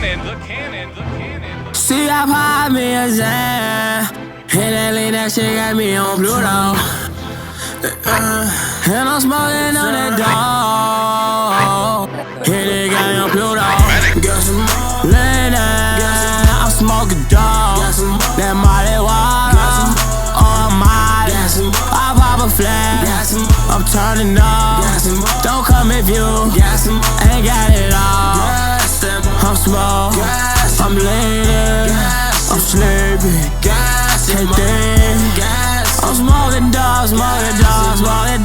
See, I pop me a Zan. Hit that lean, that shit got me on Pluto. And I'm smoking on that dog. Hit it, got me on Pluto. Got some more. Lay down, I'm smoking dog. That Molly Wild. Oh, Molly. I pop a flag. I'm turning up. Don't come if you ain't got it all. I'm small, I'm leaning, I'm sleeping, hey damn. I'm smoking dogs, I'm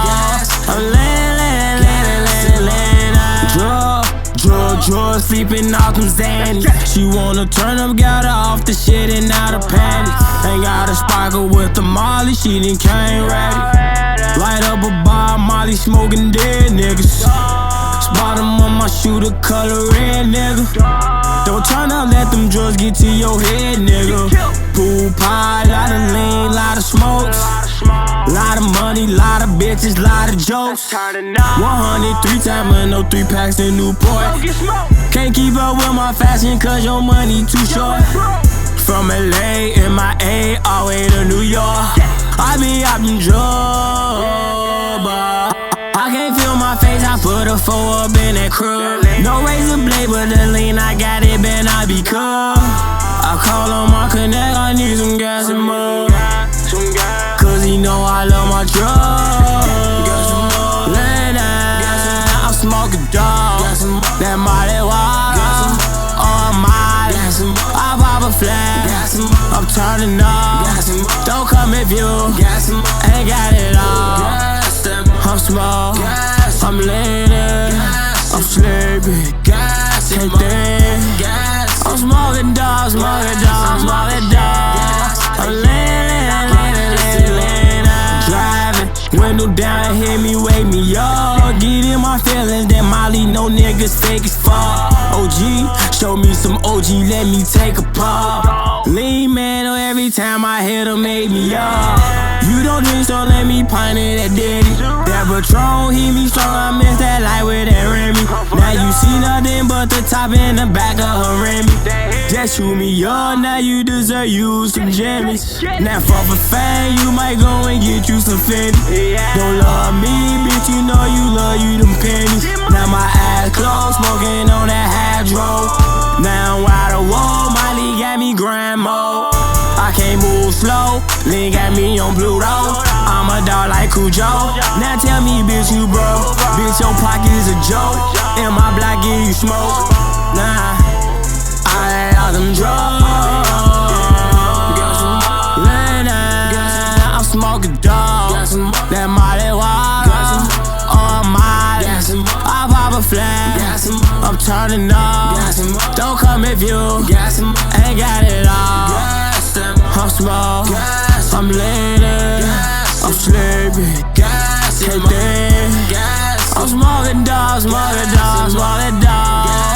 leaning. Drug, sleeping off them Xannies. She wanna turn up, got her off the shit and out of panties. Ain't got a sparkle with the Molly, she done came ready. Light up a bar, Molly smoking dead niggas. Spot him on my shooter, color red, nigga. Don't turn up, let them drugs get to your head, nigga. Pool pie, lot of lean, lot of smokes. Lot of money, lot of bitches, lot of jokes. 103 times and no 3 packs in Newport. Can't keep up with my fashion cause your money too short. From LA, MIA, all the way to New York. I be out in drugs, but I can't feel my face, I put a 4 up in that crib. No razor blade, but the lean, I got it, better not be cut. I call on my connect, I need some gas and mud. Cause he know I love my drugs. Lay down, I'm smoking dog. That Molly Wild. Oh, Molly. I pop a flag. I'm turning up. Don't come if you ain't got it all. I'm small, I'm leaning, I'm sleeping, hey damn. I'm smoking dogs, I'm leaning. Driving, window down, hit me, wake me up. Get in my feelings, that Molly, no niggas fake as fuck. OG, show me some OG, let me take a pop. Lean man, every time I hit him, make me up. You don't drink, so let me pint it at Diddy. That Patron, he me strong, I miss that light with that Remy. Now you see nothing but the top and the back of her Remy. Just shoot me up, now you deserve you some jammies. Now for fame, you might go and get you some Fendi. Don't love me, bitch, you know you love you them pennies. Now my eyes closed, smoking on that hydro. Now I'm wide awake, Molly got me grind mode. I can't move slow, lean got me on Pluto. I'm a dog like Cujo. Now tell me, bitch, you broke. Bitch, your pocket is a joke. In my block, give you smoke. Nah, I ain't all them drugs. Lay down, I'm smoking dog. That Molly Wild. Oh, Molly. I pop a flag. I'm turning up. Don't come if you ain't got it all. I'm small, I'm leaning, I'm sleeping, hey damn. I'm smoking dogs,